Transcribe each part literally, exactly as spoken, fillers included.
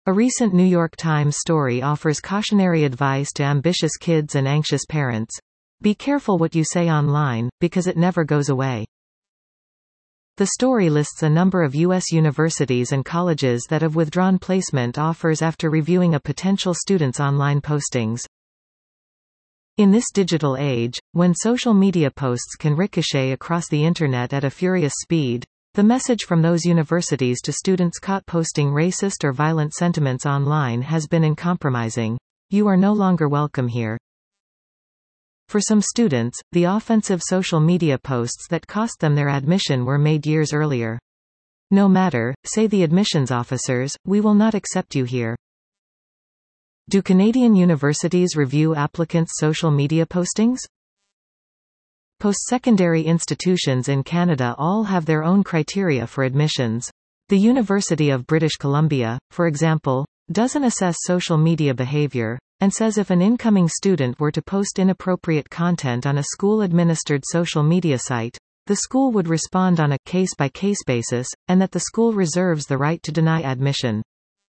A recent New York Times story offers cautionary advice to ambitious kids and anxious parents. Be careful what you say online, because it never goes away. The story lists a number of U S universities and colleges that have withdrawn placement offers after reviewing a potential student's online postings. In this digital age, when social media posts can ricochet across the internet at a furious speed, the message from those universities to students caught posting racist or violent sentiments online has been uncompromising. You are no longer welcome here. For some students, the offensive social media posts that cost them their admission were made years earlier. No matter, say the admissions officers, we will not accept you here. Do Canadian universities review applicants' social media postings? Post-secondary institutions in Canada all have their own criteria for admissions. The University of British Columbia, for example, doesn't assess social media behavior, and says if an incoming student were to post inappropriate content on a school-administered social media site, the school would respond on a case-by-case basis, and that the school reserves the right to deny admission.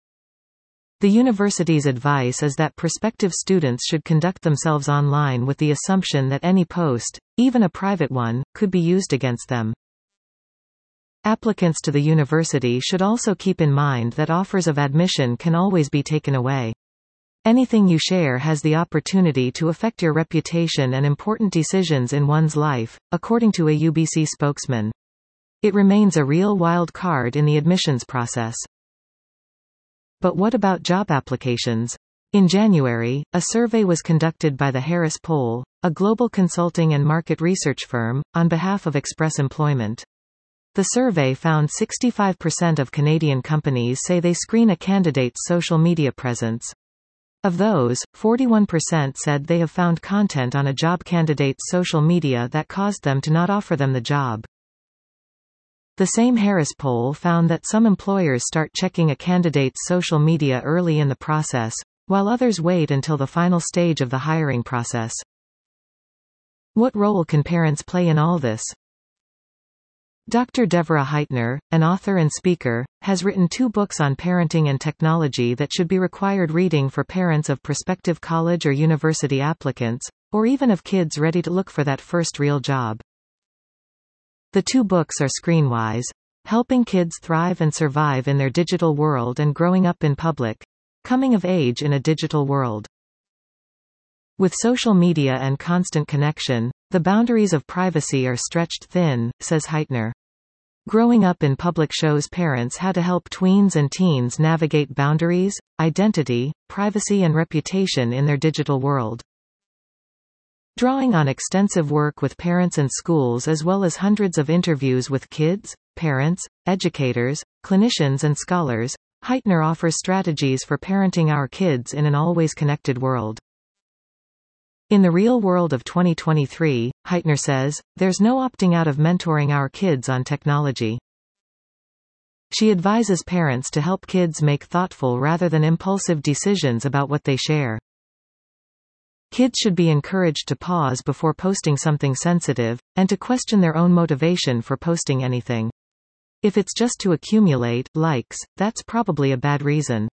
The university's advice is that prospective students should conduct themselves online with the assumption that any post, even a private one, could be used against them. Applicants to the university should also keep in mind that offers of admission can always be taken away. Anything you share has the opportunity to affect your reputation and important decisions in one's life, according to a U B C spokesman. It remains a real wild card in the admissions process. But what about job applications? In January, a survey was conducted by the Harris Poll, a global consulting and market research firm, on behalf of Express Employment. The survey found sixty-five percent of Canadian companies say they screen a candidate's social media presence. Of those, forty-one percent said they have found content on a job candidate's social media that caused them to not offer them the job. The same Harris poll found that some employers start checking a candidate's social media early in the process, while others wait until the final stage of the hiring process. What role can parents play in all this? Doctor Deborah Heitner, an author and speaker, has written two books on parenting and technology that should be required reading for parents of prospective college or university applicants, or even of kids ready to look for that first real job. The two books are Screenwise, Helping Kids Thrive and Survive in Their Digital World, and Growing Up in Public, Coming of Age in a Digital World. With social media and constant connection, the boundaries of privacy are stretched thin, says Heitner. Growing Up in Public shows parents how to help tweens and teens navigate boundaries, identity, privacy and reputation in their digital world. Drawing on extensive work with parents and schools as well as hundreds of interviews with kids, parents, educators, clinicians and scholars, Heitner offers strategies for parenting our kids in an always connected world. In the real world of twenty twenty-three, Heitner says, there's no opting out of mentoring our kids on technology. She advises parents to help kids make thoughtful rather than impulsive decisions about what they share. Kids should be encouraged to pause before posting something sensitive, and to question their own motivation for posting anything. If it's just to accumulate likes, that's probably a bad reason.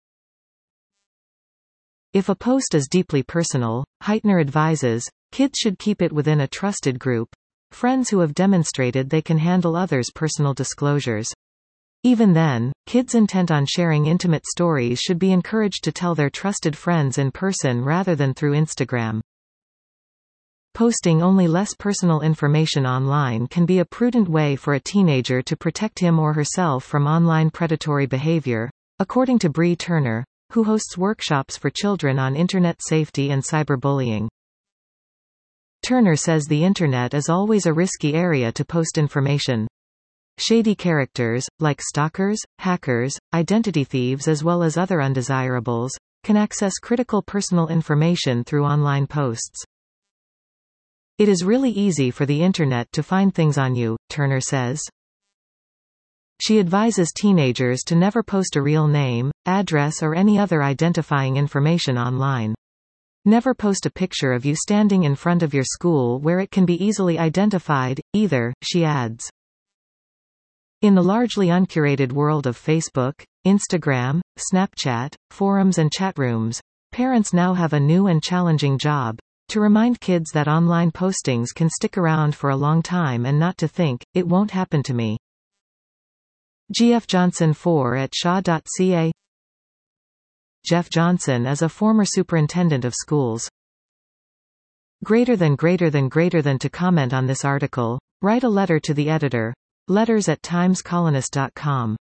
If a post is deeply personal, Heitner advises, kids should keep it within a trusted group, friends who have demonstrated they can handle others' personal disclosures. Even then, kids intent on sharing intimate stories should be encouraged to tell their trusted friends in person rather than through Instagram. Posting only less personal information online can be a prudent way for a teenager to protect him or herself from online predatory behavior, according to Bree Turner, who hosts workshops for children on internet safety and cyberbullying. Turner says the internet is always a risky area to post information. Shady characters, like stalkers, hackers, identity thieves as well as other undesirables, can access critical personal information through online posts. It is really easy for the internet to find things on you, Turner says. She advises teenagers to never post a real name, address or any other identifying information online. Never post a picture of you standing in front of your school where it can be easily identified, either, she adds. In the largely uncurated world of Facebook, Instagram, Snapchat, forums and chat rooms, parents now have a new and challenging job: to remind kids that online postings can stick around for a long time and not to think, "It won't happen to me." G F Johnson four at shaw dot c a. Jeff Johnson is a former superintendent of schools. Greater than greater than greater than To comment on this article, write a letter to the editor. Letters at times colonist dot com.